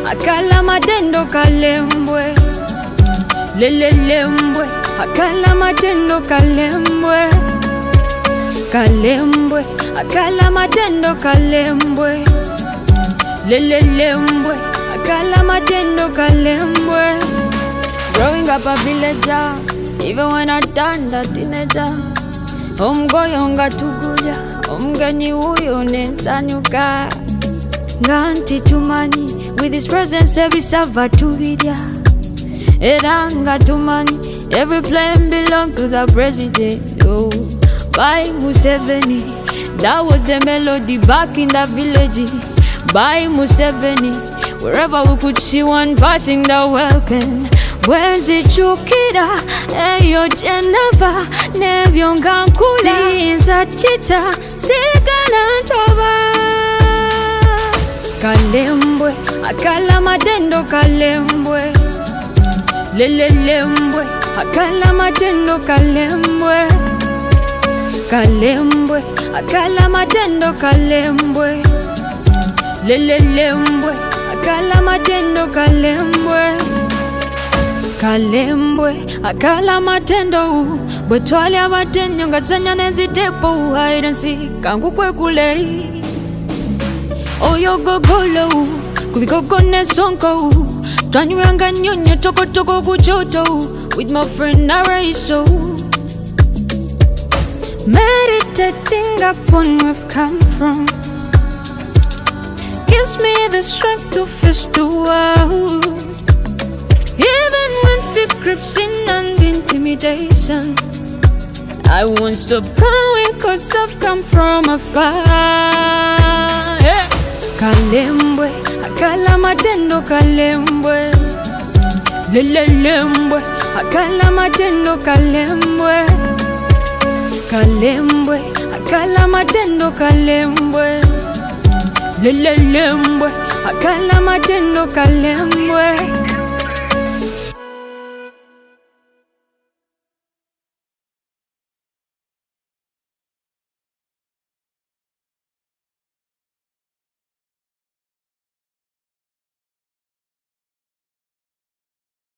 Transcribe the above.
akala matendo kalembwe. Lelelembwe, akala matendo kalembwe. Kalembwe, akala matendo kalembwe. Lelelembwe, akala matendo kalembwe. Growing up a villager, even when I turned a teenager, omgoyo ngatuguja, omgenyi uyo nensanyuka. Nganti tumani, with his presence every sava tuvidya. Eranga tumani, every plan belonged to the president. Oh, by Museveni, that was the melody back in the village. By Museveni, wherever we could see one passing the welcome. Where's it chukida? Eyo Geneva, nevyonga nkula. Sinza chita, sigana ntoba. Kalembwe, akala matendo kalembwe. Lelelembwe, akala matendo kalembwe. Kalembwe, akala matendo kalembwe. Lelelembwe, akala matendo kalembwe. Kalembwe, akala matendo. Bwetwali abatenyo ngatsanya nezitepo. Hide and seek, kangu kwe kulei. Oyo gogolo, kubikoko nesonko. Tanyuranga nyonyo toko toko kuchoto. With my friend Araiso. Meditating upon where we've come from gives me the strength to face the world. Even when fear creeps in and intimidation, I won't stop going cause I've come from afar. Yeah. Kalembwe, akala matendo kalembwe. Lelelembwe, akala matendo kalembwe. Kalembwe, akala matendo kalembwe. Lelelembwe, akala matendo kalembwe.